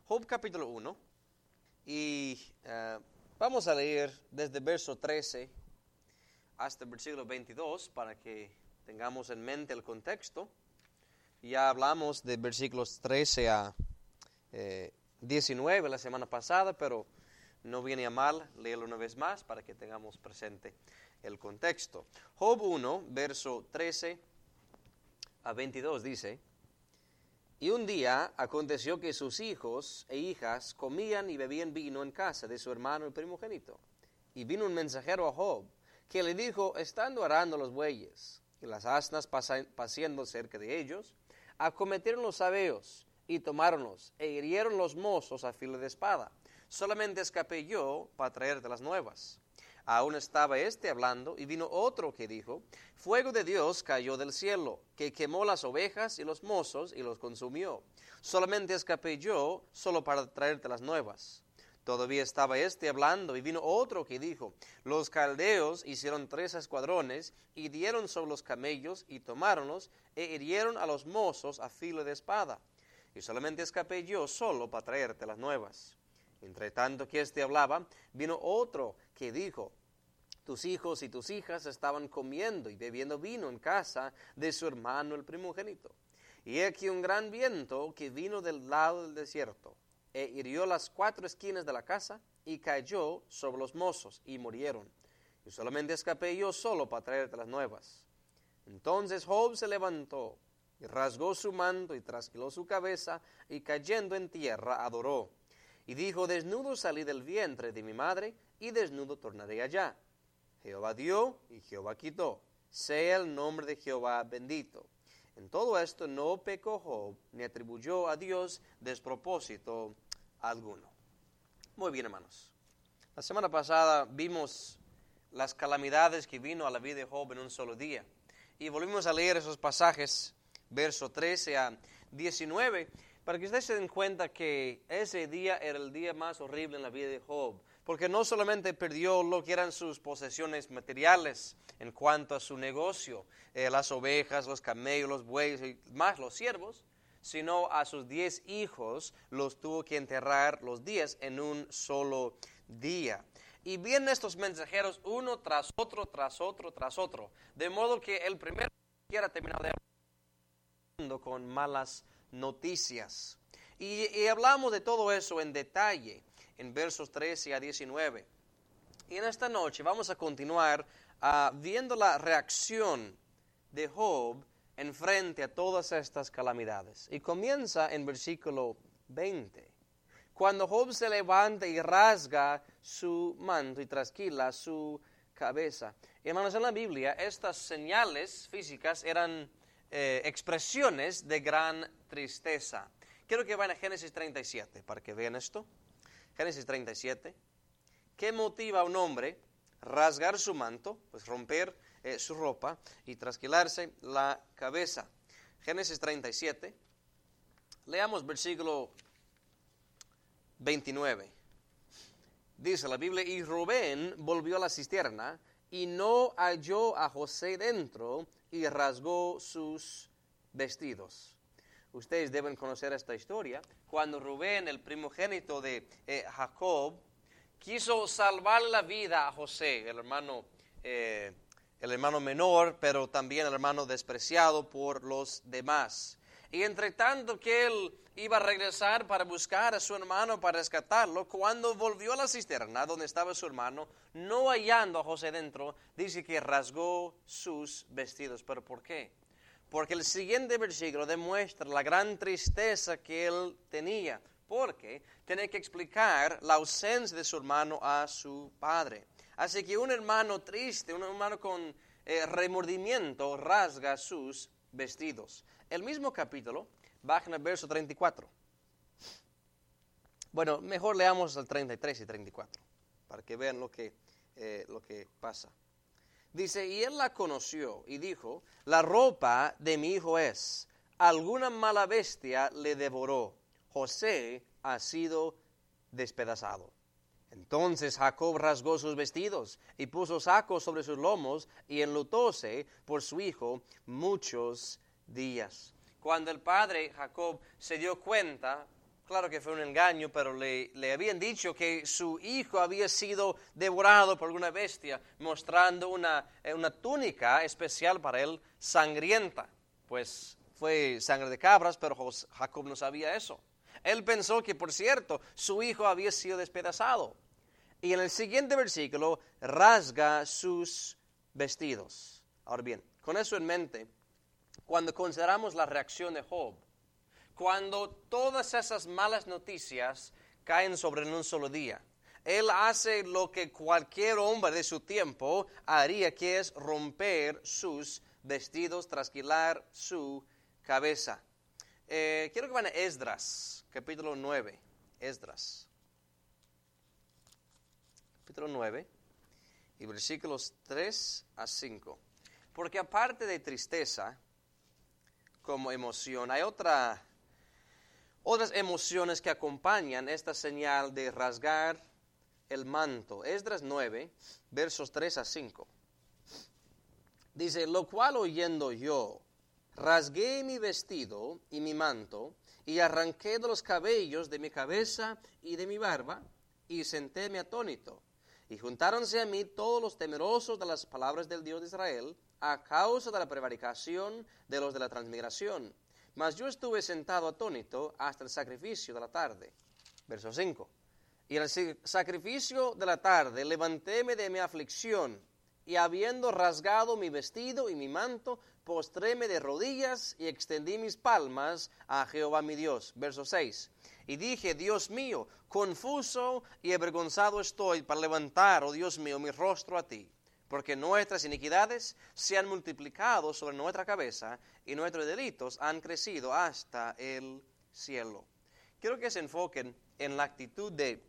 Job capítulo 1 y vamos a leer desde verso 13 hasta el versículo 22 para que tengamos en mente el contexto. Ya hablamos de versículos 13 a 19 la semana pasada, pero no viene a mal leerlo una vez más para que tengamos presente el contexto. Job 1, verso 13 a 22 dice: Y un día aconteció que sus hijos e hijas comían y bebían vino en casa de su hermano el primogénito. Y vino un mensajero a Job, que le dijo, estando arando los bueyes, y las asnas paciendo cerca de ellos, acometieron los sabeos, y tomáronlos, e hirieron los mozos a filo de espada. Solamente escapé yo para traerte las nuevas. Aún estaba hablando, y vino otro que dijo, fuego de Dios cayó del cielo, que quemó las ovejas y los mozos y los consumió. Solamente escapé yo, solo para traerte las nuevas. Todavía estaba hablando, y vino otro que dijo, los caldeos hicieron 3 escuadrones, y dieron sobre los camellos, y tomáronlos, e hirieron a los mozos a filo de espada. Y solamente escapé yo solo para traerte las nuevas. Entre tanto que hablaba, vino otro que dijo, tus hijos y tus hijas estaban comiendo y bebiendo vino en casa de su hermano el primogénito. Y he aquí un gran viento que vino del lado del desierto, e hirió las 4 esquinas de la casa, y cayó sobre los mozos, y murieron. Y solamente escapé yo solo para traerte las nuevas. Entonces Job se levantó, y rasgó su manto, y trasquiló su cabeza, y cayendo en tierra adoró. Y dijo, desnudo salí del vientre de mi madre, y desnudo tornaré allá. Jehová dio, y Jehová quitó. Sea el nombre de Jehová bendito. En todo esto no pecó Job, ni atribuyó a Dios despropósito alguno. Muy bien, hermanos. La semana pasada vimos las calamidades que vino a la vida de Job en un solo día. Y volvimos a leer esos pasajes, verso 13 a 19, para que ustedes se den cuenta que ese día era el día más horrible en la vida de Job. Porque no solamente perdió lo que eran sus posesiones materiales en cuanto a su negocio, las ovejas, los camellos, los bueyes y más los siervos, sino a sus 10 hijos los tuvo que enterrar los 10 en un solo día. Y vienen estos mensajeros uno tras otro, tras otro, tras otro. De modo que el primero ni siquiera terminado de hablar con malas noticias. Y hablamos de todo eso en detalle en versos 13 a 19. Y en esta noche vamos a continuar viendo la reacción de Job en frente a todas estas calamidades. Y comienza en versículo 20. Cuando Job se levanta y rasga su manto y trasquila su cabeza. Y hermanos, en la Biblia estas señales físicas eran expresiones de gran tristeza. Quiero que vayan a Génesis 37 para que vean esto. Génesis 37. ¿Qué motiva a un hombre rasgar su manto, pues romper su ropa y trasquilarse la cabeza? Génesis 37. Leamos versículo 29. Dice la Biblia, y Rubén volvió a la cisterna y no halló a José dentro y rasgó sus vestidos. Ustedes deben conocer esta historia. Cuando Rubén, el primogénito de Jacob, quiso salvar la vida a José, el hermano menor, pero también el hermano despreciado por los demás. Y entre tanto que él iba a regresar para buscar a su hermano, para rescatarlo, cuando volvió a la cisterna donde estaba su hermano, no hallando a José dentro, dice que rasgó sus vestidos. ¿Pero por qué? Porque el siguiente versículo demuestra la gran tristeza que él tenía, porque tiene que explicar la ausencia de su hermano a su padre. Así que un hermano triste, un hermano con remordimiento, rasga sus vestidos. El mismo capítulo, baja en el verso 34. Bueno, mejor leamos el 33 y 34, para que vean lo que pasa. Dice, y él la conoció y dijo, la ropa de mi hijo es, alguna mala bestia le devoró, José ha sido despedazado. Entonces Jacob rasgó sus vestidos y puso sacos sobre sus lomos y enlutóse por su hijo muchos días. Cuando el padre Jacob se dio cuenta Claro que fue un engaño, pero le habían dicho que su hijo había sido devorado por una bestia, mostrando una túnica especial para él, sangrienta. Pues fue sangre de cabras, pero Jacob no sabía eso. Él pensó que, por cierto, su hijo había sido despedazado. Y en el siguiente versículo, rasga sus vestidos. Ahora bien, con eso en mente, cuando consideramos la reacción de Job, cuando todas esas malas noticias caen sobre él en un solo día, él hace lo que cualquier hombre de su tiempo haría, que es romper sus vestidos, trasquilar su cabeza. Quiero que vayan a Esdras, capítulo 9. Esdras, capítulo 9, y versículos 3 a 5. Porque aparte de tristeza como emoción, hay otras emociones que acompañan esta señal de rasgar el manto. Esdras 9, versos 3 a 5. Dice, lo cual oyendo yo, rasgué mi vestido y mi manto, y arranqué de los cabellos de mi cabeza y de mi barba, y sentéme atónito. Y juntáronse a mí todos los temerosos de las palabras del Dios de Israel, a causa de la prevaricación de los de la transmigración. Mas yo estuve sentado atónito hasta el sacrificio de la tarde. Verso 5. Y al sacrificio de la tarde levantéme de mi aflicción, y habiendo rasgado mi vestido y mi manto, postréme de rodillas y extendí mis palmas a Jehová mi Dios. Verso 6. Y dije, Dios mío, confuso y avergonzado estoy para levantar, oh Dios mío, mi rostro a ti, porque nuestras iniquidades se han multiplicado sobre nuestra cabeza y nuestros delitos han crecido hasta el cielo. Quiero que se enfoquen en la actitud de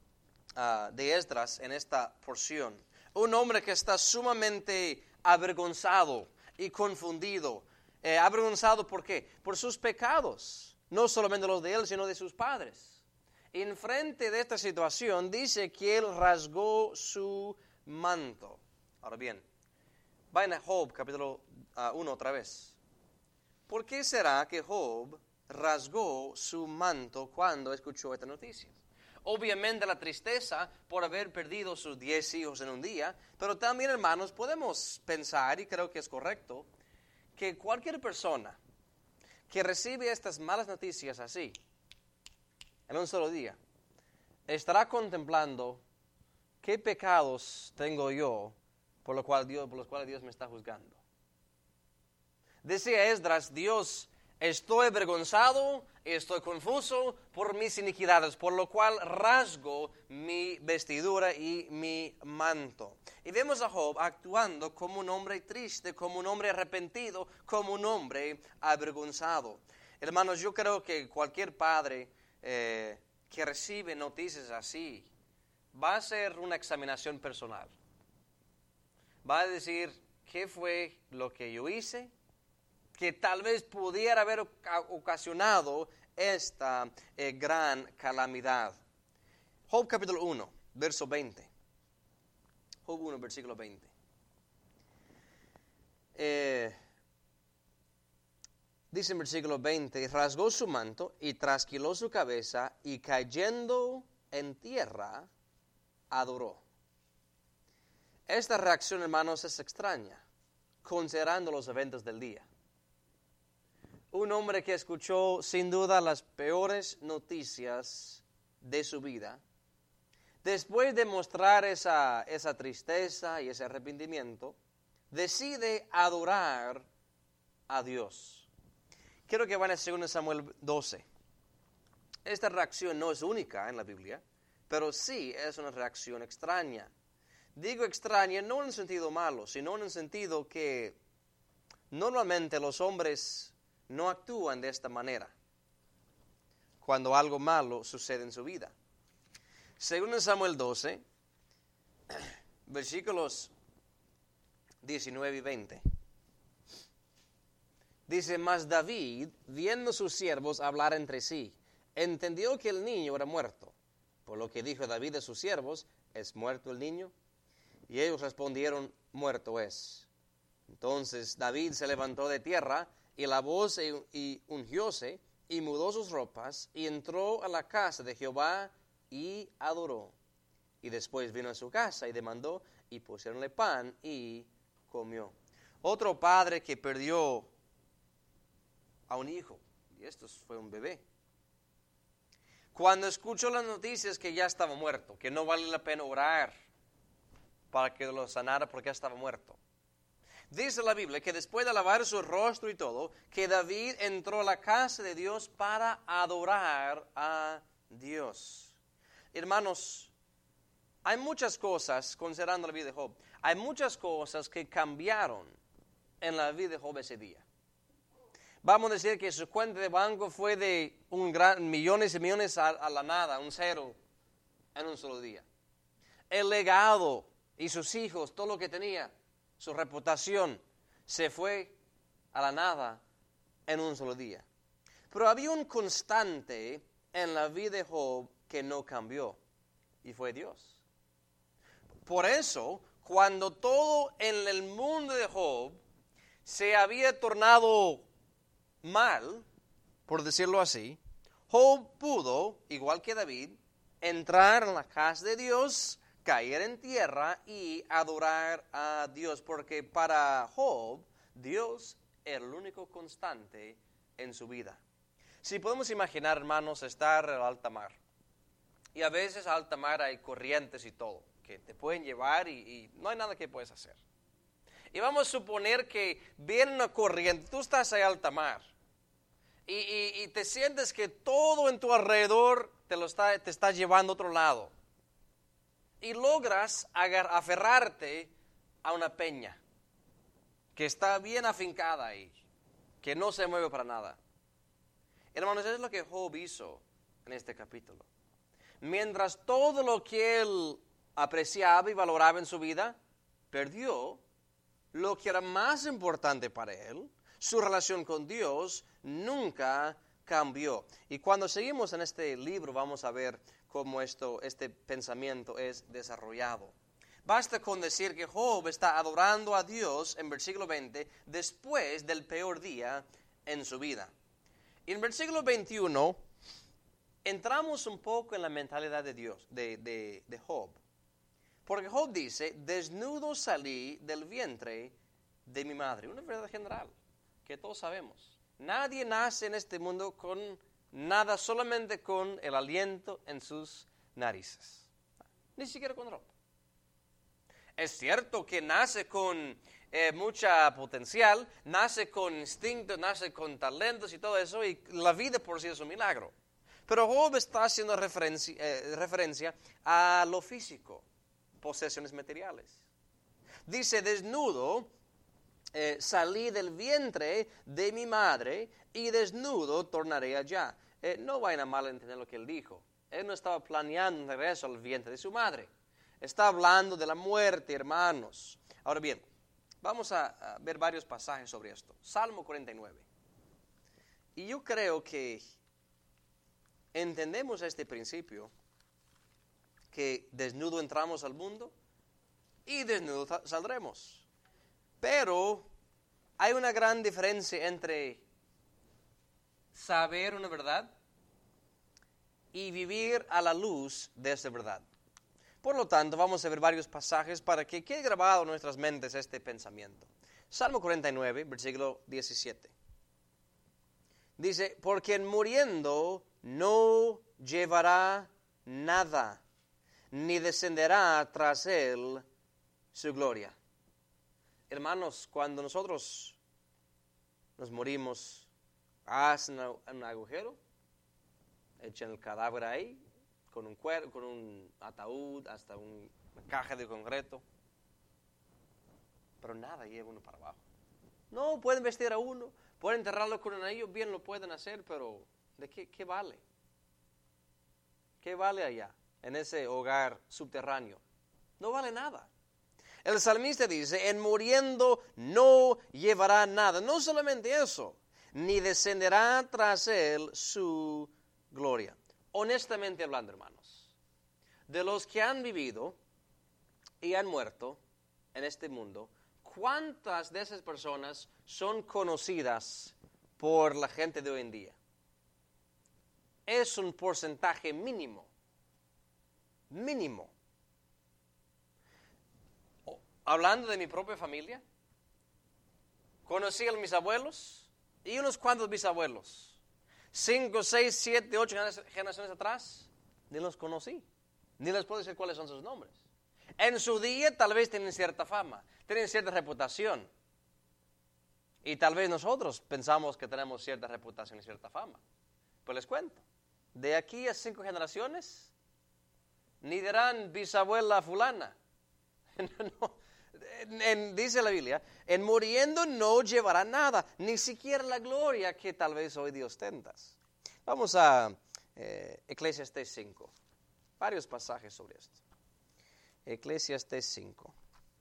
Esdras en esta porción. Un hombre que está sumamente avergonzado y confundido. Avergonzado, ¿por qué? Por sus pecados, no solamente los de él, sino de sus padres. En frente de esta situación dice que él rasgó su manto. Ahora bien, vayan a Job capítulo 1 otra vez. ¿Por qué será que Job rasgó su manto cuando escuchó esta noticia? Obviamente la tristeza por haber perdido sus 10 hijos en un día, pero también, hermanos, podemos pensar, y creo que es correcto, que cualquier persona que recibe estas malas noticias así, en un solo día, estará contemplando qué pecados tengo yo por los cuales Dios me está juzgando. Decía Esdras, Dios, estoy avergonzado y estoy confuso por mis iniquidades, por lo cual rasgo mi vestidura y mi manto. Y vemos a Job actuando como un hombre triste, como un hombre arrepentido, como un hombre avergonzado. Hermanos, yo creo que cualquier padre que recibe noticias así va a hacer una examinación personal. Va a decir, ¿qué fue lo que yo hice que tal vez pudiera haber ocasionado esta gran calamidad? Job capítulo 1, verso 20. Job 1, versículo 20. Dice en versículo 20, rasgó su manto y trasquiló su cabeza y cayendo en tierra, adoró. Esta reacción, hermanos, es extraña, considerando los eventos del día. Un hombre que escuchó sin duda las peores noticias de su vida, después de mostrar esa tristeza y ese arrepentimiento, decide adorar a Dios. Quiero que vayan a 2 Samuel 12. Esta reacción no es única en la Biblia, pero sí es una reacción extraña. Digo extraña no en un sentido malo, sino en un sentido que normalmente los hombres no actúan de esta manera cuando algo malo sucede en su vida. 2 Samuel 12, versículos 19 y 20. Dice, mas David, viendo sus siervos hablar entre sí, entendió que el niño era muerto. Por lo que dijo David a sus siervos, ¿es muerto el niño? Y ellos respondieron, muerto es. Entonces David se levantó de tierra y lavóse y ungióse y mudó sus ropas y entró a la casa de Jehová y adoró. Y después vino a su casa y demandó y pusieronle pan y comió. Otro padre que perdió a un hijo, y esto fue un bebé. Cuando escuchó las noticias que ya estaba muerto, que no vale la pena orar para que lo sanara porque ya estaba muerto. Dice la Biblia que después de lavar su rostro y todo, que David entró a la casa de Dios para adorar a Dios. Hermanos, hay muchas cosas, considerando la vida de Job, hay muchas cosas que cambiaron en la vida de Job ese día. Vamos a decir que su cuenta de banco fue de millones y millones a la nada, un cero en un solo día. El legado y sus hijos, todo lo que tenía, su reputación, se fue a la nada en un solo día. Pero había un constante en la vida de Job que no cambió, y fue Dios. Por eso, cuando todo en el mundo de Job se había tornado mal, por decirlo así, Job pudo, igual que David, entrar en la casa de Dios, caer en tierra y adorar a Dios, porque para Job, Dios era el único constante en su vida. Si podemos imaginar, hermanos, estar en alta mar, y a veces en alta mar hay corrientes y todo, que te pueden llevar y no hay nada que puedes hacer. Y vamos a suponer que viene una corriente, tú estás en alta mar, y te sientes que todo en tu alrededor te está llevando a otro lado. Y logras aferrarte a una peña que está bien afincada ahí, que no se mueve para nada. Hermanos, eso es lo que Job hizo en este capítulo. Mientras todo lo que él apreciaba y valoraba en su vida, perdió lo que era más importante para él, su relación con Dios, nunca cambió. Y cuando seguimos en este libro vamos a ver cómo este pensamiento es desarrollado. Basta con decir que Job está adorando a Dios en versículo 20 después del peor día en su vida. Y en versículo 21 entramos un poco en la mentalidad de Dios, de Job. Porque Job dice, desnudo salí del vientre de mi madre. Una verdad general que todos sabemos. Nadie nace en este mundo con nada, solamente con el aliento en sus narices. Ni siquiera con ropa. Es cierto que nace con mucha potencial, nace con instinto, nace con talentos y todo eso, y la vida por sí es un milagro. Pero Job está haciendo referencia a lo físico, posesiones materiales. Dice, desnudo salí del vientre de mi madre y desnudo tornaré allá. No vayan a malentender lo que él dijo. Él no estaba planeando un regreso al vientre de su madre. Está hablando de la muerte, hermanos. Ahora bien, vamos a ver varios pasajes sobre esto. Salmo 49. Y yo creo que entendemos este principio, que desnudo entramos al mundo y desnudo saldremos. Pero hay una gran diferencia entre saber una verdad y vivir a la luz de esa verdad. Por lo tanto, vamos a ver varios pasajes para que quede grabado en nuestras mentes este pensamiento. Salmo 49, versículo 17. Dice, porque en muriendo no llevará nada, ni descenderá tras él su gloria. Hermanos, cuando nosotros nos morimos, hacen un agujero, echan el cadáver ahí, con un ataúd, hasta una caja de concreto, pero nada lleva uno para abajo. No, pueden vestir a uno, pueden enterrarlo con un anillo, bien lo pueden hacer, pero ¿de qué vale? ¿Qué vale allá, en ese hogar subterráneo? No vale nada. El salmista dice, en muriendo no llevará nada. No solamente eso, ni descenderá tras él su gloria. Honestamente hablando, hermanos, de los que han vivido y han muerto en este mundo, ¿cuántas de esas personas son conocidas por la gente de hoy en día? es un porcentaje mínimo. Mínimo. Hablando de mi propia familia, conocí a mis abuelos y unos cuantos bisabuelos. 5, 6, 7, 8 generaciones atrás, ni los conocí. Ni les puedo decir cuáles son sus nombres. En su día tal vez tienen cierta fama, tienen cierta reputación. Y tal vez nosotros pensamos que tenemos cierta reputación y cierta fama. Pues les cuento, de aquí a 5 generaciones, ni dirán bisabuela fulana. No. Dice la Biblia, en muriendo no llevará nada, ni siquiera la gloria que tal vez hoy día ostentas. Vamos a Eclesiastés 5, varios pasajes sobre esto. Eclesiastés 5.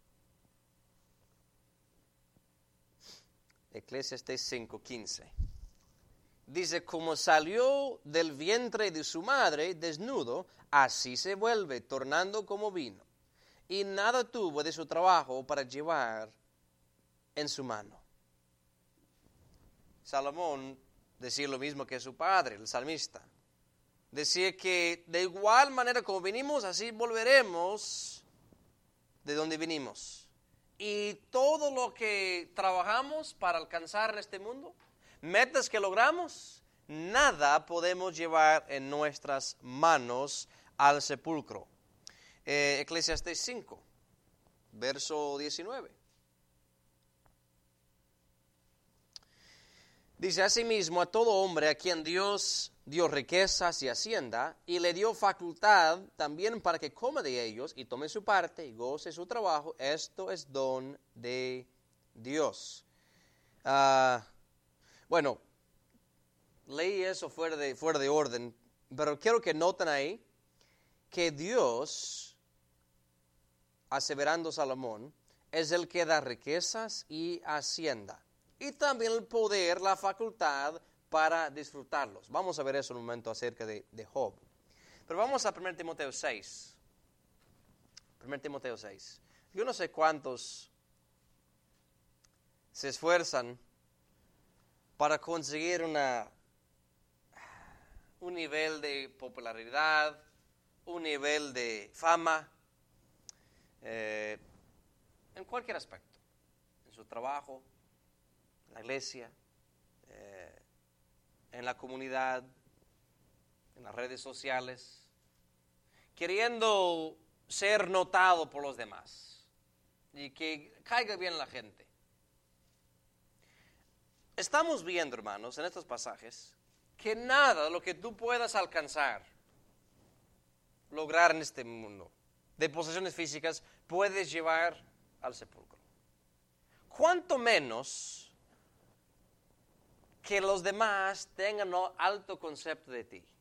Eclesiastés 5:15. Dice, como salió del vientre de su madre desnudo, así se vuelve, tornando como vino. Y nada tuvo de su trabajo para llevar en su mano. Salomón decía lo mismo que su padre, el salmista. Decía que de igual manera como vinimos, así volveremos de donde vinimos. Y todo lo que trabajamos para alcanzar en este mundo, metas que logramos, nada podemos llevar en nuestras manos al sepulcro. Eclesiastés 5, verso 19. Dice, asimismo, a todo hombre a quien Dios dio riquezas y hacienda, y le dio facultad también para que coma de ellos, y tome su parte, y goce su trabajo, esto es don de Dios. Bueno, leí eso fuera de orden, pero quiero que noten ahí que Dios, aseverando Salomón, es el que da riquezas y hacienda. Y también el poder, la facultad para disfrutarlos. Vamos a ver eso en un momento acerca de Job. Pero vamos a 1 Timoteo 6. 1 Timoteo 6. Yo no sé cuántos se esfuerzan para conseguir un nivel de popularidad, un nivel de fama, en cualquier aspecto, en su trabajo, en la iglesia, en la comunidad, en las redes sociales, queriendo ser notado por los demás y que caiga bien la gente. Estamos viendo, hermanos, en estos pasajes, que nada de lo que tú puedas alcanzar, lograr en este mundo, de posesiones físicas, puedes llevar al sepulcro. Cuanto menos que los demás tengan un alto concepto de ti.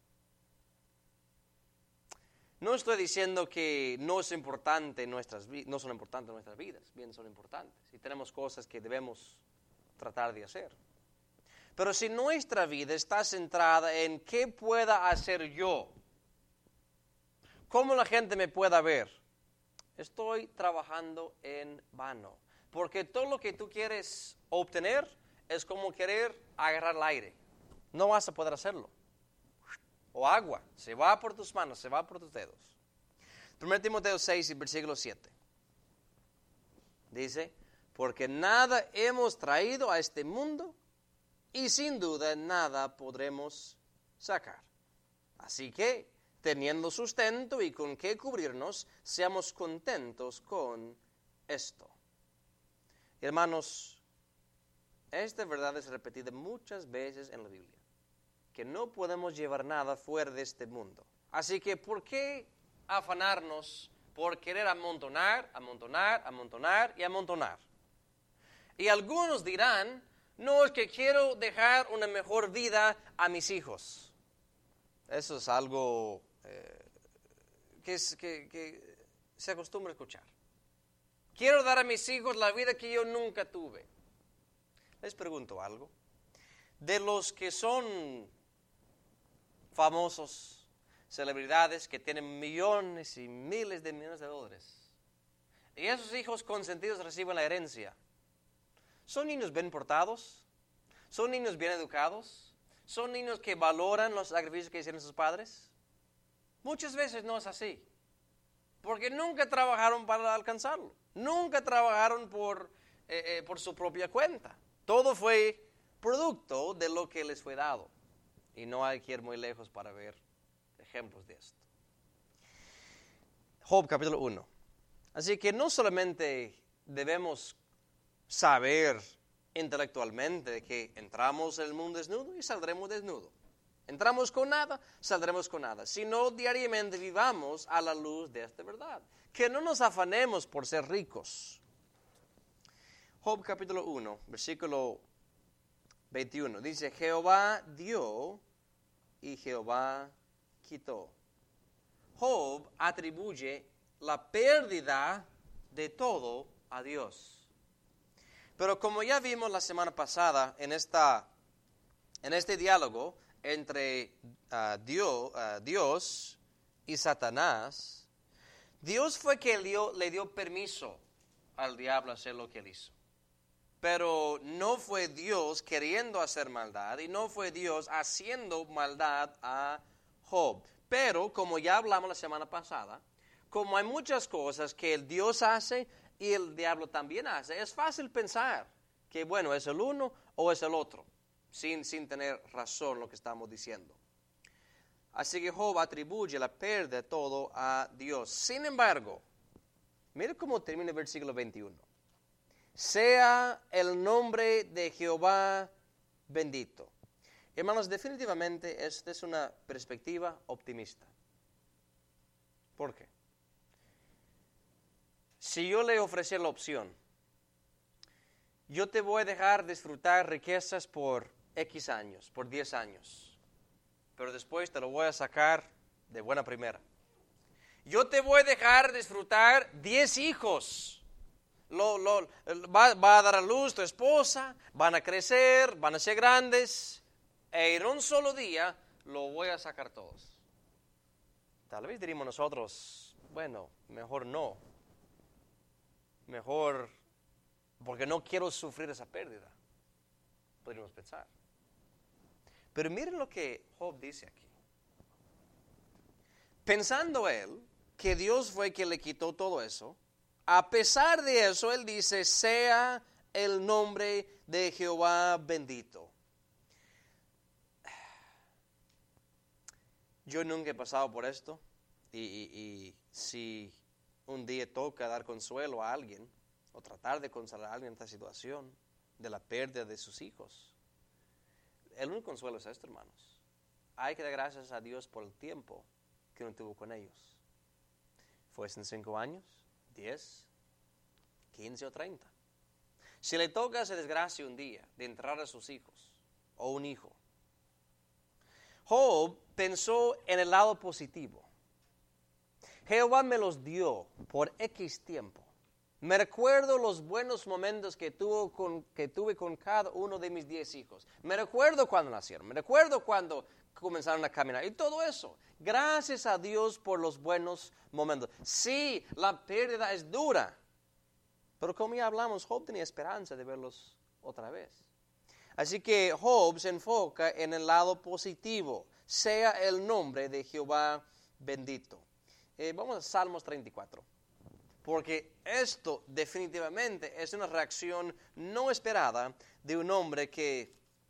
No estoy diciendo que no son importantes en nuestras vidas, bien son importantes, y tenemos cosas que debemos tratar de hacer. Pero si nuestra vida está centrada en qué pueda hacer yo, cómo la gente me pueda ver, estoy trabajando en vano. Porque todo lo que tú quieres obtener es como querer agarrar el aire. No vas a poder hacerlo. O agua, se va por tus manos, se va por tus dedos. 1 Timoteo 6, versículo 7. Dice, porque nada hemos traído a este mundo y sin duda nada podremos sacar. Así que, teniendo sustento y con qué cubrirnos, seamos contentos con esto. Hermanos, esta verdad es repetida muchas veces en la Biblia, que no podemos llevar nada fuera de este mundo. Así que, ¿por qué afanarnos por querer amontonar, amontonar, amontonar y amontonar? Y algunos dirán, no, es que quiero dejar una mejor vida a mis hijos. Eso es algo que se acostumbra a escuchar. Quiero dar a mis hijos la vida que yo nunca tuve. Les pregunto algo. De los que son famosos, celebridades que tienen millones y miles de millones de dólares, y esos hijos consentidos reciben la herencia, ¿son niños bien portados? ¿Son niños bien educados? ¿Son niños que valoran los sacrificios que hicieron sus padres? Muchas veces no es así, porque nunca trabajaron para alcanzarlo, nunca trabajaron por su propia cuenta. Todo fue producto de lo que les fue dado, y no hay que ir muy lejos para ver ejemplos de esto. Job capítulo 1. Así que no solamente debemos saber intelectualmente que entramos en el mundo desnudo y saldremos desnudo. Entramos con nada, saldremos con nada. Sino diariamente vivamos a la luz de esta verdad. Que no nos afanemos por ser ricos. Job capítulo 1, versículo 21. Dice, Jehová dio y Jehová quitó. Job atribuye la pérdida de todo a Dios. Pero como ya vimos la semana pasada en este diálogo entre Dios y Satanás, Dios fue que le dio permiso al diablo a hacer lo que él hizo. Pero no fue Dios queriendo hacer maldad y no fue Dios haciendo maldad a Job. Pero como ya hablamos la semana pasada, como hay muchas cosas que el Dios hace y el diablo también hace, es fácil pensar que, bueno, es el uno o es el otro, sin tener razón lo que estamos diciendo. Así que Job atribuye la pérdida de todo a Dios. Sin embargo, mire cómo termina el versículo 21. Sea el nombre de Jehová bendito. Hermanos, definitivamente esta es una perspectiva optimista. ¿Por qué? Si yo le ofreciera la opción, yo te voy a dejar disfrutar riquezas por X años, por 10 años, pero después te lo voy a sacar de buena primera. Yo te voy a dejar disfrutar 10 hijos. Va a dar a luz tu esposa, van a crecer, van a ser grandes, e en un solo día lo voy a sacar todos. Tal vez diríamos nosotros, bueno, mejor no. Mejor, porque no quiero sufrir esa pérdida. Podríamos pensar. Pero miren lo que Job dice aquí. Pensando él que Dios fue quien le quitó todo eso, a pesar de eso, él dice, sea el nombre de Jehová bendito. Yo nunca he pasado por esto, y si un día toca dar consuelo a alguien, o tratar de consolar a alguien en esta situación, de la pérdida de sus hijos, el único consuelo es esto, hermanos. Hay que dar gracias a Dios por el tiempo que uno tuvo con ellos. ¿Fuesen 5 años? 10, 15 o 30. Si le toca esa desgracia un día de enterrar a sus hijos o un hijo, Job pensó en el lado positivo. Jehová me los dio por X tiempo. Me recuerdo los buenos momentos que tuve con cada uno de mis 10 hijos. Me recuerdo cuando nacieron, me recuerdo cuando comenzaron a caminar y todo eso. Gracias a Dios por los buenos momentos. Sí, la pérdida es dura, pero como ya hablamos, Job tenía esperanza de verlos otra vez. Así que Job se enfoca en el lado positivo. Sea el nombre de Jehová bendito. Vamos a Salmos 34. Porque esto definitivamente es una reacción no esperada de un hombre que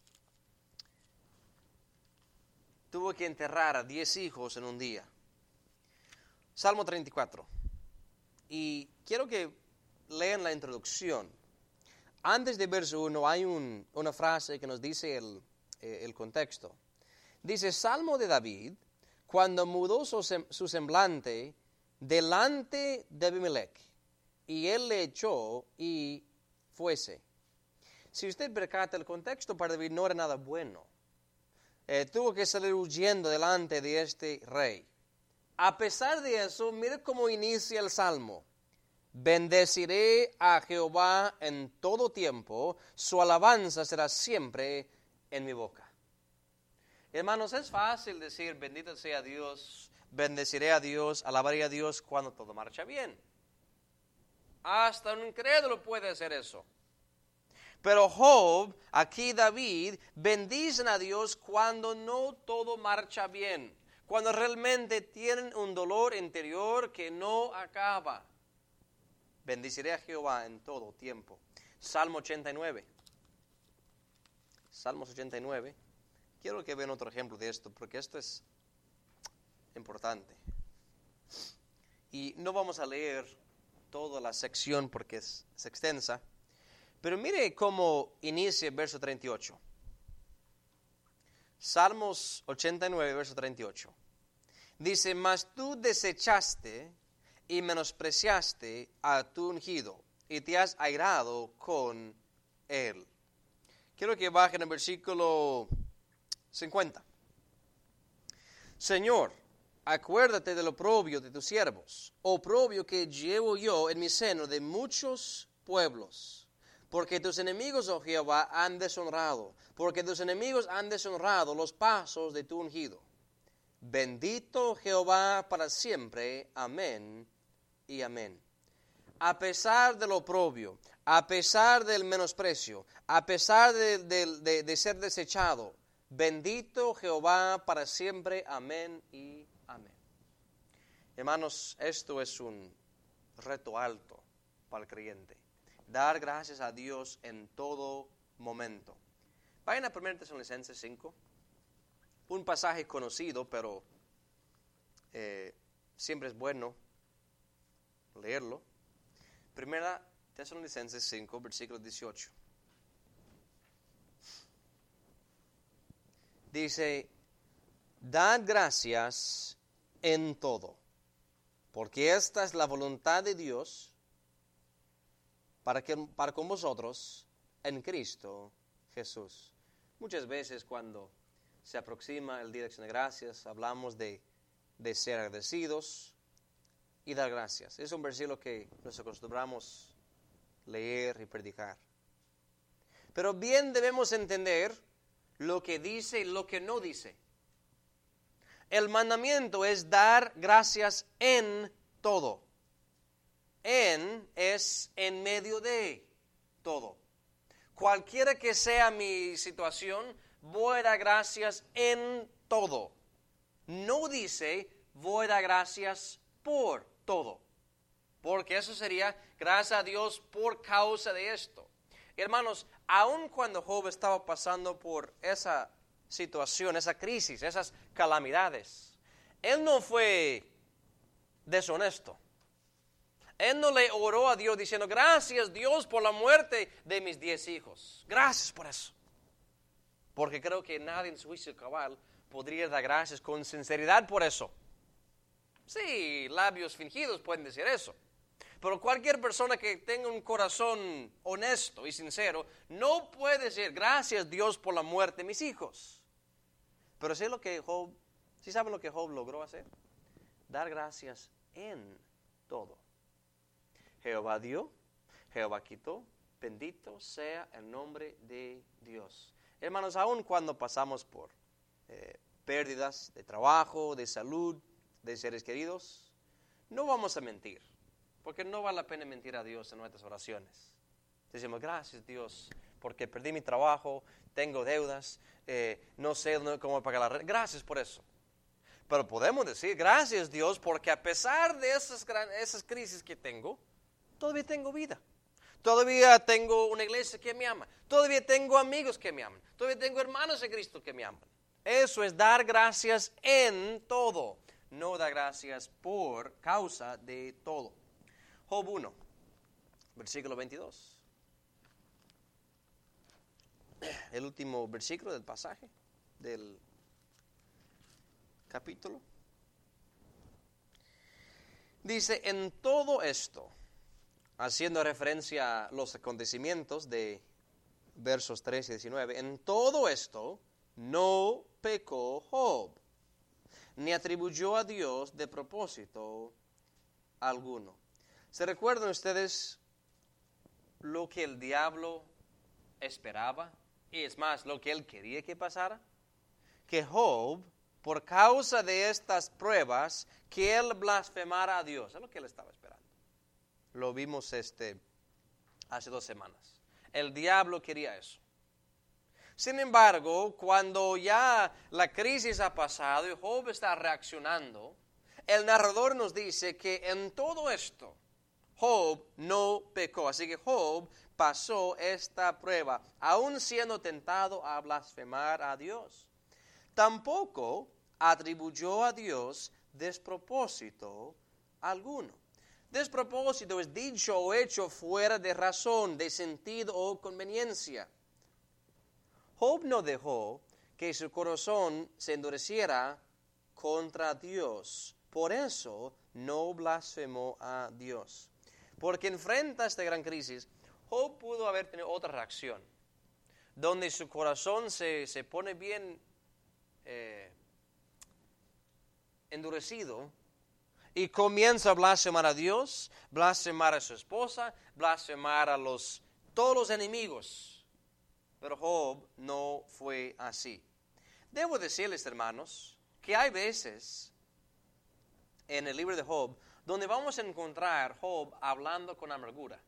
tuvo que enterrar a 10 hijos en un día. Salmo 34. Y quiero que lean la introducción. Antes de verso 1 hay una frase que nos dice el contexto. Dice, Salmo de David, cuando mudó su semblante delante de Abimelech, y él le echó y fuese. Si usted percata el contexto, para David no era nada bueno. Tuvo que salir huyendo delante de este rey. A pesar de eso, mire cómo inicia el Salmo. Bendeciré a Jehová en todo tiempo, su alabanza será siempre en mi boca. Hermanos, es fácil decir, bendito sea Dios, bendeciré a Dios, alabaré a Dios cuando todo marcha bien. Hasta un incrédulo puede hacer eso. Pero Job, aquí David, bendicen a Dios cuando no todo marcha bien, cuando realmente tienen un dolor interior que no acaba. Bendiciré a Jehová en todo tiempo. Salmo 89. Salmos 89. Quiero que vean otro ejemplo de esto, porque esto es importante. Y no vamos a leer toda la sección porque es extensa, pero mire cómo inicia el verso 38. Salmos 89, verso 38. Dice, mas tú desechaste y menospreciaste a tu ungido, y te has airado con él. Quiero que bajen el versículo 50. Señor, acuérdate del oprobio de tus siervos, oprobio que llevo yo en mi seno de muchos pueblos. Porque tus enemigos, oh Jehová, han deshonrado, porque tus enemigos han deshonrado los pasos de tu ungido. Bendito Jehová para siempre. Amén y amén. A pesar del oprobio, a pesar del menosprecio, a pesar de ser desechado, bendito Jehová para siempre. Amén y amén. Hermanos, esto es un reto alto para el creyente. Dar gracias a Dios en todo momento. Vayan a 1 Tesalonicenses 5. Un pasaje conocido, pero siempre es bueno leerlo. 1 Tesalonicenses 5, versículo 18. Dice, dad gracias en todo, porque esta es la voluntad de Dios para con vosotros en Cristo Jesús. Muchas veces cuando se aproxima el Día de Acción de Gracias, hablamos de ser agradecidos y dar gracias. Es un versículo que nos acostumbramos leer y predicar. Pero bien debemos entender lo que dice y lo que no dice. El mandamiento es dar gracias en todo. En es en medio de todo. Cualquiera que sea mi situación, voy a dar gracias en todo. No dice, voy a dar gracias por todo. Porque eso sería, gracias a Dios por causa de esto. Hermanos, aun cuando Job estaba pasando por esa situación, esa crisis, esas calamidades, él no fue deshonesto. Él no le oró a Dios diciendo, gracias Dios por la muerte de mis 10 hijos. Gracias por eso. Porque creo que nadie en su juicio cabal podría dar gracias con sinceridad por eso. Sí, labios fingidos pueden decir eso. Pero cualquier persona que tenga un corazón honesto y sincero no puede decir, gracias Dios por la muerte de mis hijos. Pero ¿sí saben lo que Job logró hacer? Dar gracias en todo. Jehová dio, Jehová quitó, bendito sea el nombre de Dios. Hermanos, aun cuando pasamos por pérdidas de trabajo, de salud, de seres queridos, no vamos a mentir, porque no vale la pena mentir a Dios en nuestras oraciones. Decimos, gracias Dios, porque perdí mi trabajo, tengo deudas, no sé cómo pagar la renta. Gracias por eso. Pero podemos decir, gracias Dios, porque a pesar de esas crisis que tengo, todavía tengo vida. Todavía tengo una iglesia que me ama. Todavía tengo amigos que me aman. Todavía tengo hermanos en Cristo que me aman. Eso es dar gracias en todo. No dar gracias por causa de todo. Job 1, versículo 22. El último versículo del pasaje, del capítulo. Dice, en todo esto, haciendo referencia a los acontecimientos de versos 13 y 19, en todo esto no pecó Job, ni atribuyó a Dios de propósito alguno. ¿Se recuerdan ustedes lo que el diablo esperaba? Y es más, lo que él quería que pasara. Que Job, por causa de estas pruebas, que él blasfemara a Dios. Es lo que él estaba esperando. Lo vimos hace 2 semanas. El diablo quería eso. Sin embargo, cuando ya la crisis ha pasado y Job está reaccionando, el narrador nos dice que en todo esto Job no pecó. Así que Job pasó esta prueba, aún siendo tentado a blasfemar a Dios. Tampoco atribuyó a Dios despropósito alguno. Despropósito es dicho o hecho fuera de razón, de sentido o conveniencia. Job no dejó que su corazón se endureciera contra Dios. Por eso no blasfemó a Dios. Porque enfrenta esta gran crisis, Job pudo haber tenido otra reacción, donde su corazón se pone bien endurecido y comienza a blasfemar a Dios, blasfemar a su esposa, blasfemar a todos los enemigos. Pero Job no fue así. Debo decirles, hermanos, que hay veces en el libro de Job donde vamos a encontrar Job hablando con amargura.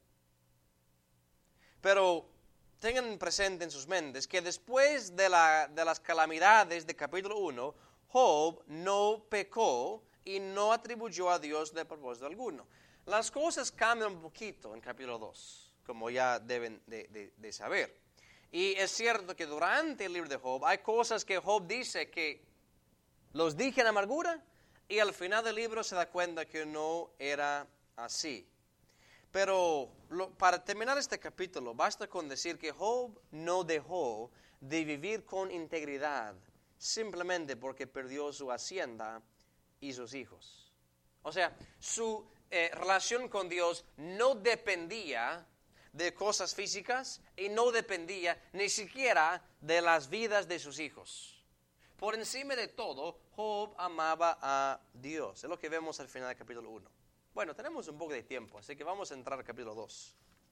Pero tengan presente en sus mentes que después de las calamidades de capítulo 1, Job no pecó y no atribuyó a Dios de propósito alguno. Las cosas cambian un poquito en capítulo 2, como ya deben de saber. Y es cierto que durante el libro de Job hay cosas que Job dice que los dije en amargura y al final del libro se da cuenta que no era así. Pero para terminar este capítulo basta con decir que Job no dejó de vivir con integridad simplemente porque perdió su hacienda y sus hijos. O sea, su relación con Dios no dependía de cosas físicas y no dependía ni siquiera de las vidas de sus hijos. Por encima de todo, Job amaba a Dios. Es lo que vemos al final del capítulo 1. Bueno, tenemos un poco de tiempo, así que vamos a entrar al capítulo 2.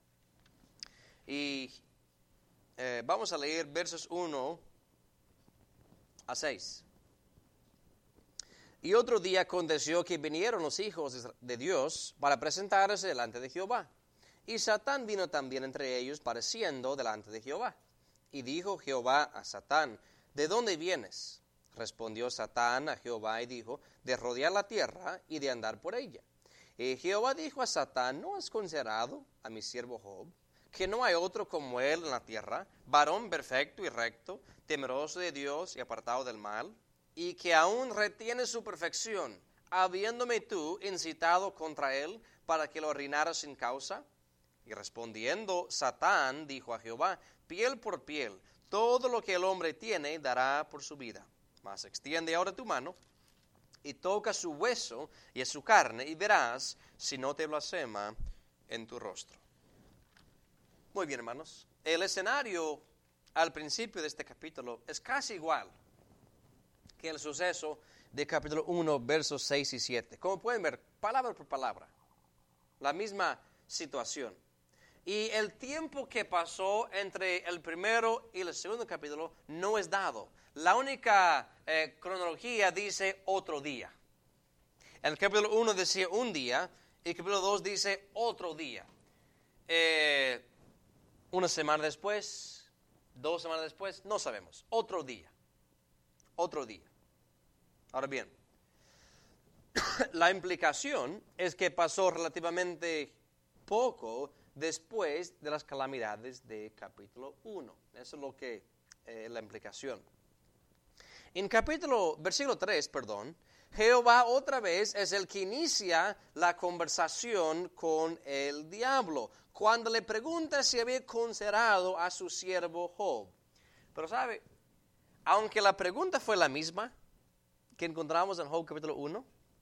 Y vamos a leer versos 1 a 6. Y otro día aconteció que vinieron los hijos de Dios para presentarse delante de Jehová. Y Satán vino también entre ellos, pareciendo delante de Jehová. Y dijo Jehová a Satán, ¿de dónde vienes? Respondió Satán a Jehová y dijo, de rodear la tierra y de andar por ella. Y Jehová dijo a Satán, ¿no has considerado a mi siervo Job, que no hay otro como él en la tierra, varón perfecto y recto, temeroso de Dios y apartado del mal, y que aún retiene su perfección, habiéndome tú incitado contra él para que lo arruinaras sin causa? Y respondiendo Satán dijo a Jehová, piel por piel, todo lo que el hombre tiene dará por su vida. Mas extiende ahora tu mano y toca su hueso y su carne, y verás si no te blasfema en tu rostro. Muy bien, hermanos. El escenario al principio de este capítulo es casi igual que el suceso de capítulo 1, versos 6 y 7. Como pueden ver, palabra por palabra, la misma situación. Y el tiempo que pasó entre el primero y el segundo capítulo no es dado. La única cronología dice otro día. El capítulo 1 decía un día y el capítulo 2 dice otro día. Una semana después, 2 semanas después, no sabemos. Otro día. Otro día. Ahora bien, la implicación es que pasó relativamente poco después de las calamidades de capítulo 1. Eso es lo que la implicación. En versículo 3, Jehová otra vez es el que inicia la conversación con el diablo, cuando le pregunta si había considerado a su siervo Job. Pero sabe, aunque la pregunta fue la misma que encontramos en Job capítulo 1,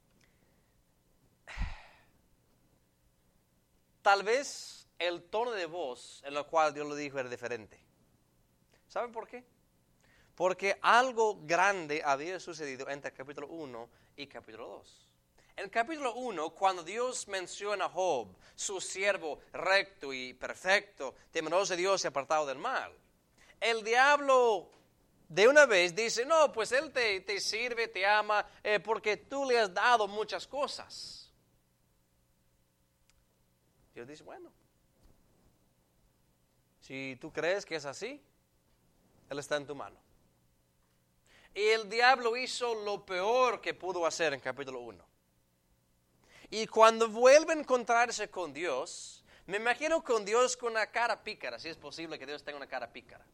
tal vez el tono de voz en el cual Dios lo dijo era diferente. ¿Saben por qué? Porque algo grande había sucedido entre el capítulo 1 y capítulo 2. En el capítulo 1, cuando Dios menciona a Job, su siervo recto y perfecto, temeroso de Dios y apartado del mal, el diablo de una vez dice, no, pues él te sirve, te ama, porque tú le has dado muchas cosas. Dios dice, bueno, Si tú crees que es así, Él está en tu mano. Y el diablo hizo lo peor que pudo hacer en capítulo 1. Y cuando vuelve a encontrarse con Dios, me imagino con Dios con una cara pícara, si es posible que Dios tenga una cara pícara.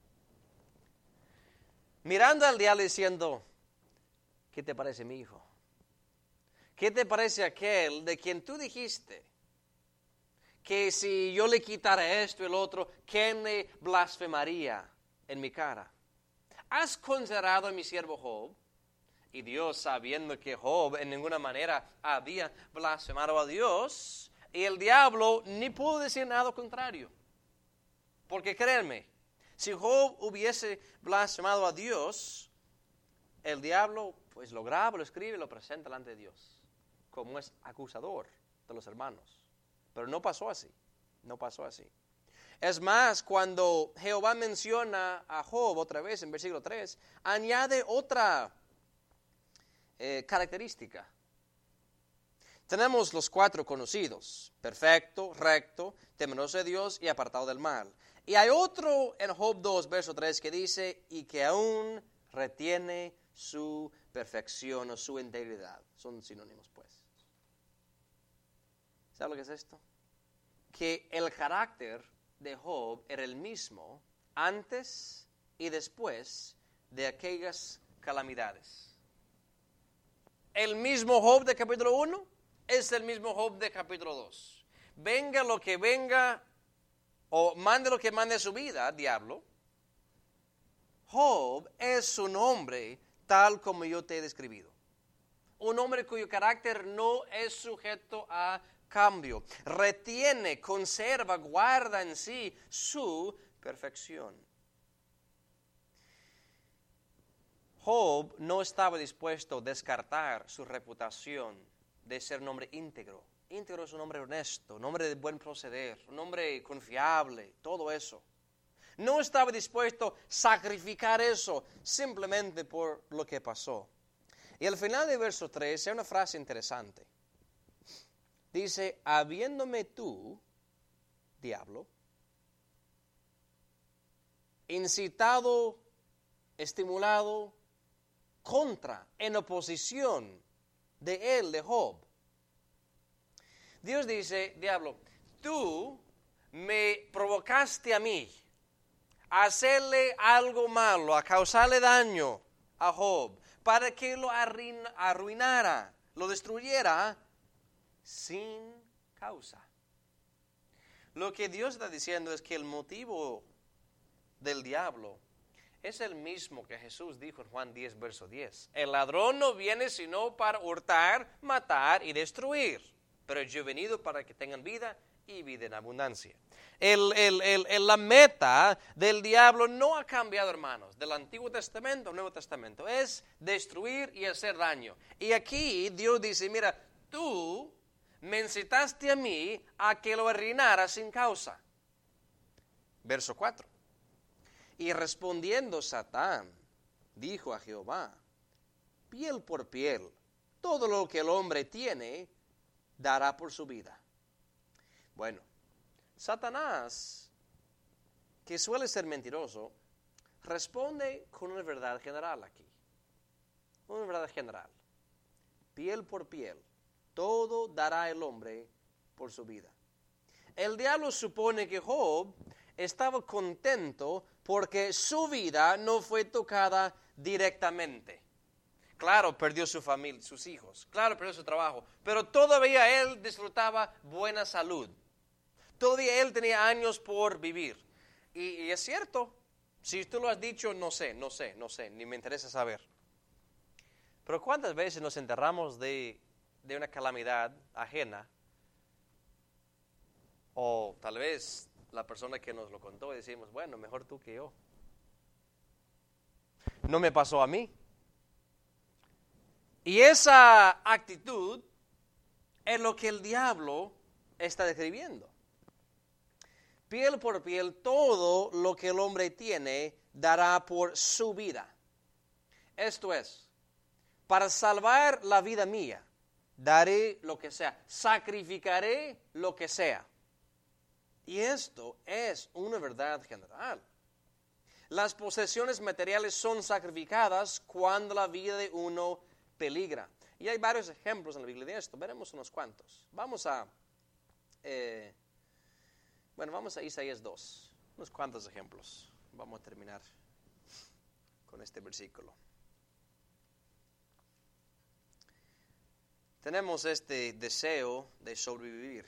Mirando al diablo diciendo, ¿qué te parece mi hijo? ¿Qué te parece aquel de quien tú dijiste que si yo le quitara esto y el otro, ¿quién le blasfemaría en mi cara? ¿Has considerado a mi siervo Job? Y Dios, sabiendo que Job en ninguna manera había blasfemado a Dios, y el diablo ni pudo decir nada contrario. Porque créanme, si Job hubiese blasfemado a Dios, el diablo pues lo graba, lo escribe y lo presenta delante de Dios, como es acusador de los hermanos. Pero no pasó así, no pasó así. Es más, cuando Jehová menciona a Job otra vez en versículo 3, añade otra característica. Tenemos los 4 conocidos: perfecto, recto, temeroso de Dios y apartado del mal. Y hay otro en Job 2, verso 3, que dice, y que aún retiene su perfección o su integridad. Son sinónimos, pues. ¿Sabe lo que es esto? Que el carácter de Job era el mismo antes y después de aquellas calamidades. El mismo Job de capítulo 1 es el mismo Job de capítulo 2. Venga lo que venga, o mande lo que mande su vida, diablo, Job es un hombre tal como yo te he describido. Un hombre cuyo carácter no es sujeto a cambio. Retiene, conserva, guarda en sí su perfección. Job no estaba dispuesto a descartar su reputación de ser un hombre íntegro. Íntegro es un hombre honesto, un hombre de buen proceder, un hombre confiable, todo eso. No estaba dispuesto a sacrificar eso simplemente por lo que pasó. Y al final del verso 3 hay una frase interesante. Dice, habiéndome tú, diablo, incitado, estimulado, contra, en oposición de él, de Job. Dios dice, diablo, tú me provocaste a mí a hacerle algo malo, a causarle daño a Job, para que lo arruinara, lo destruyera sin causa. Lo que Dios está diciendo es que el motivo del diablo es el mismo que Jesús dijo en Juan 10, verso 10. El ladrón no viene sino para hurtar, matar y destruir. Pero yo he venido para que tengan vida y vida en abundancia. La meta del diablo no ha cambiado, hermanos, del Antiguo Testamento al Nuevo Testamento. Es destruir y hacer daño. Y aquí Dios dice, mira, tú me incitaste a mí a que lo arruinara sin causa. Verso 4. Y respondiendo Satán, dijo a Jehová, piel por piel, todo lo que el hombre tiene, dará por su vida. Bueno, Satanás, que suele ser mentiroso, responde con una verdad general aquí. Una verdad general. Piel por piel, todo dará el hombre por su vida. El diablo supone que Job estaba contento porque su vida no fue tocada directamente. Claro, perdió su familia, sus hijos. Claro, perdió su trabajo. Pero todavía él disfrutaba buena salud. Todavía él tenía años por vivir. Y es cierto, si tú lo has dicho, no sé, ni me interesa saber. Pero ¿cuántas veces nos enterramos de una calamidad ajena? O tal vez la persona que nos lo contó y decimos, bueno, mejor tú que yo. No me pasó a mí. Y esa actitud es lo que el diablo está describiendo. Piel por piel, todo lo que el hombre tiene dará por su vida. Esto es, para salvar la vida mía, daré lo que sea, sacrificaré lo que sea. Y esto es una verdad general. Las posesiones materiales son sacrificadas cuando la vida de uno peligra. Y hay varios ejemplos en la Biblia de esto. Veremos unos cuantos. Vamos a Isaías 2. Unos cuantos ejemplos. Vamos a terminar con este versículo. Tenemos este deseo de sobrevivir.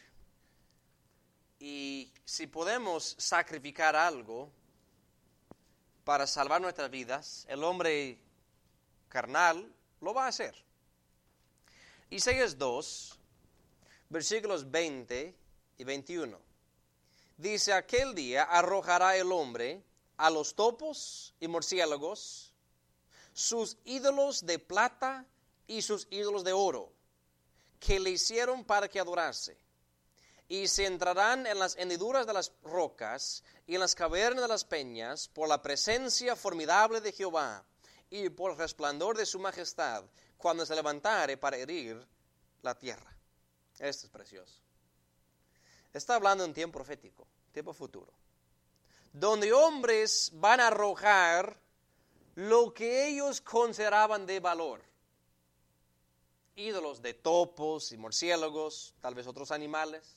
Y si podemos sacrificar algo para salvar nuestras vidas, el hombre carnal lo va a hacer. Isaías 2, versículos 20 y 21. Dice, aquel día arrojará el hombre a los topos y murciélagos, sus ídolos de plata y sus ídolos de oro, que le hicieron para que adorase. Y se entrarán en las hendiduras de las rocas y en las cavernas de las peñas por la presencia formidable de Jehová y por el resplandor de su majestad, cuando se levantare para herir la tierra. Esto es precioso. Está hablando de un tiempo profético, tiempo futuro, donde hombres van a arrojar lo que ellos consideraban de valor. Ídolos de topos y murciélagos, tal vez otros animales.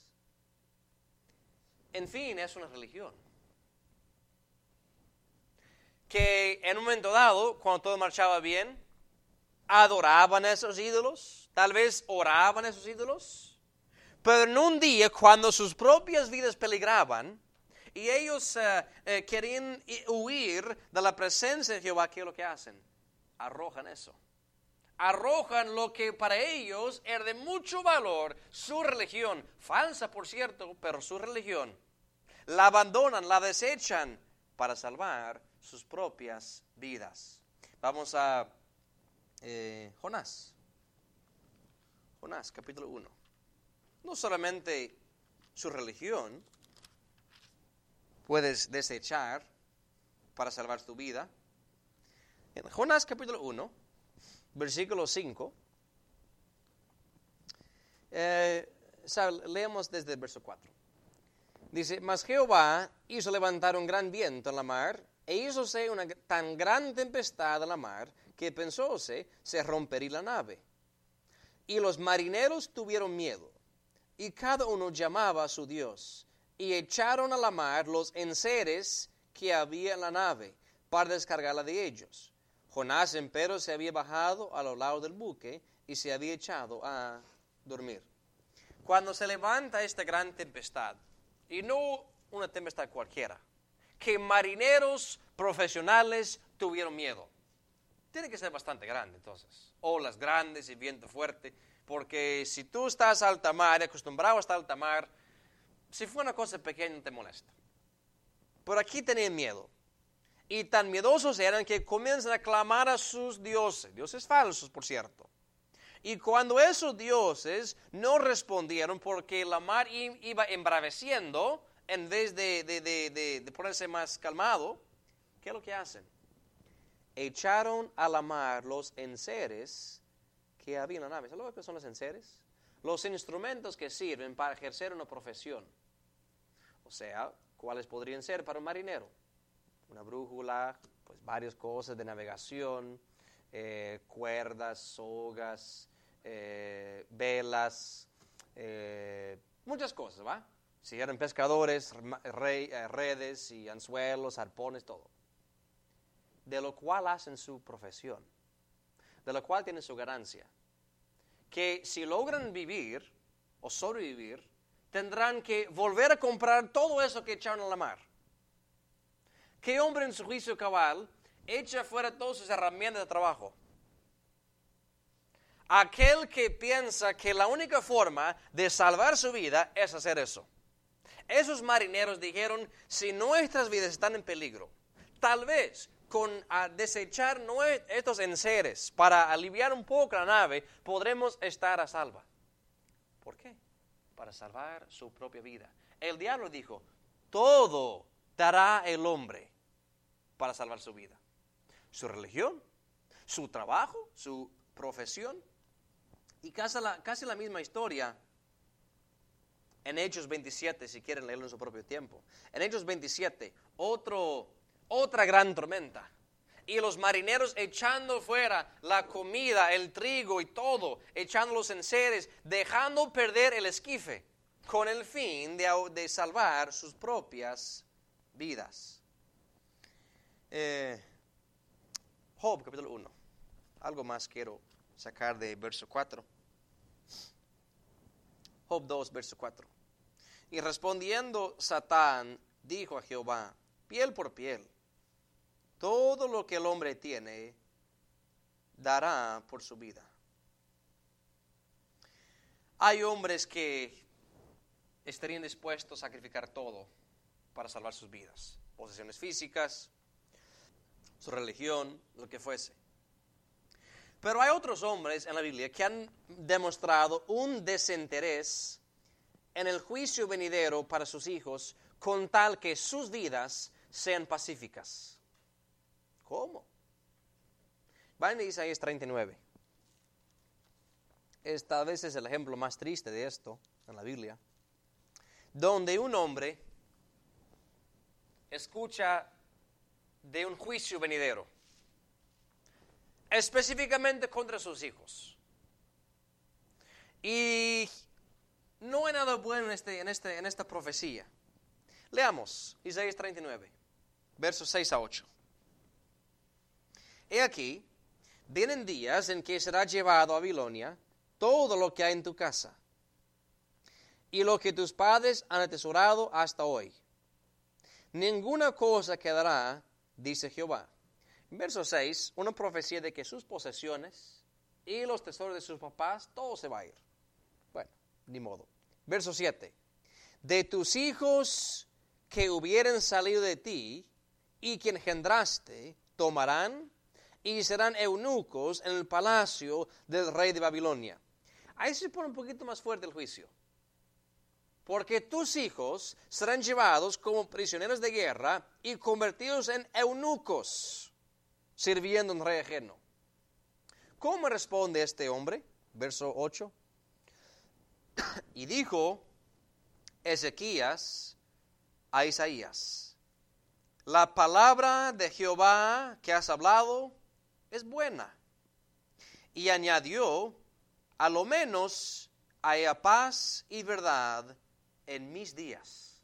En fin, es una religión. Que en un momento dado, cuando todo marchaba bien, adoraban a esos ídolos, tal vez oraban a esos ídolos, pero en un día, cuando sus propias vidas peligraban, y ellos querían huir de la presencia de Jehová, ¿qué es lo que hacen? Arrojan eso. Arrojan lo que para ellos era de mucho valor, su religión, falsa por cierto, pero su religión. La abandonan, la desechan para salvar sus propias vidas. Vamos a Jonás. Jonás, capítulo 1. No solamente su religión puedes desechar para salvar tu vida. En Jonás, capítulo 1, versículo 5, leemos desde el verso 4. Dice, mas Jehová hizo levantar un gran viento en la mar, e hízose una tan gran tempestad en la mar, que pensóse se rompería la nave. Y los marineros tuvieron miedo, y cada uno llamaba a su Dios, y echaron a la mar los enseres que había en la nave, para descargarla de ellos. Jonás, empero, se había bajado a los lados del buque, y se había echado a dormir. Cuando se levanta esta gran tempestad, y no una tempestad cualquiera, que marineros profesionales tuvieron miedo. Tiene que ser bastante grande entonces. Olas grandes y viento fuerte, porque si tú estás a alta mar, acostumbrado a estar a alta mar, si fue una cosa pequeña no te molesta. Pero aquí tenían miedo. Y tan miedosos eran que comienzan a clamar a sus dioses, dioses falsos por cierto. Y cuando esos dioses no respondieron porque la mar iba embraveciendo, en vez de ponerse más calmado, ¿qué es lo que hacen? Echaron a la mar los enseres que había en la nave. ¿Sabes lo que son los enseres? Los instrumentos que sirven para ejercer una profesión. O sea, ¿cuáles podrían ser para un marinero? Una brújula, pues varias cosas de navegación, cuerdas, sogas, velas, muchas cosas, ¿va? Si eran pescadores, redes y anzuelos, arpones, todo. De lo cual hacen su profesión, de lo cual tienen su ganancia. Que si logran vivir o sobrevivir, tendrán que volver a comprar todo eso que echaron a la mar. ¿Qué hombre en su juicio cabal echa fuera todas sus herramientas de trabajo? Aquel que piensa que la única forma de salvar su vida es hacer eso. Esos marineros dijeron, si nuestras vidas están en peligro, tal vez con desechar estos enseres para aliviar un poco la nave, podremos estar a salvo. ¿Por qué? Para salvar su propia vida. El diablo dijo, todo dará el hombre para salvar su vida. Su religión, su trabajo, su profesión. Y casi la misma historia En Hechos 27, si quieren leerlo en su propio tiempo. En Hechos 27, otra gran tormenta. Y los marineros echando fuera la comida, el trigo y todo, echándolos en seres, dejando perder el esquife, con el fin de salvar sus propias vidas. Job, capítulo 1. Algo más quiero sacar de verso 4. Job 2, verso 4. Y respondiendo Satán, dijo a Jehová, piel por piel, todo lo que el hombre tiene, dará por su vida. Hay hombres que estarían dispuestos a sacrificar todo para salvar sus vidas. Posesiones físicas, su religión, lo que fuese. Pero hay otros hombres en la Biblia que han demostrado un desinterés en el juicio venidero para sus hijos con tal que sus vidas sean pacíficas. ¿Cómo? Vayan a Isaías 39. Esta vez es el ejemplo más triste de esto en la Biblia, donde un hombre escucha de un juicio venidero, específicamente contra sus hijos. Y no hay nada bueno en esta profecía. Leamos Isaías 39, versos 6 a 8. He aquí, vienen días en que será llevado a Babilonia todo lo que hay en tu casa, y lo que tus padres han atesorado hasta hoy. Ninguna cosa quedará, dice Jehová. En verso 6, una profecía de que sus posesiones y los tesoros de sus papás, todo se va a ir. Bueno, ni modo. Verso 7. De tus hijos que hubieren salido de ti y que engendraste, tomarán y serán eunucos en el palacio del rey de Babilonia. Ahí se pone un poquito más fuerte el juicio. Porque tus hijos serán llevados como prisioneros de guerra y convertidos en eunucos, sirviendo a un rey ajeno. ¿Cómo responde este hombre? Verso 8. Y dijo Ezequías a Isaías, la palabra de Jehová que has hablado es buena. Y añadió, a lo menos haya paz y verdad en mis días.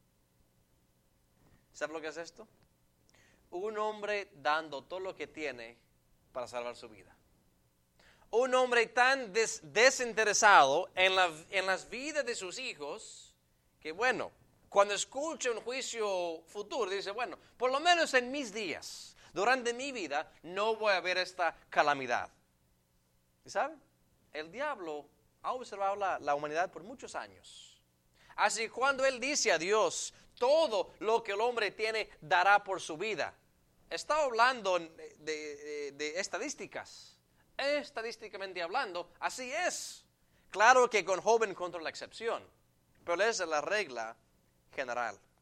¿Sabe lo que es esto? Un hombre dando todo lo que tiene para salvar su vida. Un hombre tan desinteresado en las vidas de sus hijos, que bueno, cuando escucha un juicio futuro, dice, bueno, por lo menos en mis días, durante mi vida, no voy a ver esta calamidad. ¿Y saben? El diablo ha observado la humanidad por muchos años. Así que cuando él dice a Dios, todo lo que el hombre tiene dará por su vida, está hablando de estadísticas. Estadísticamente hablando, así es. Claro que con Job encontró la excepción, pero esa es la regla general.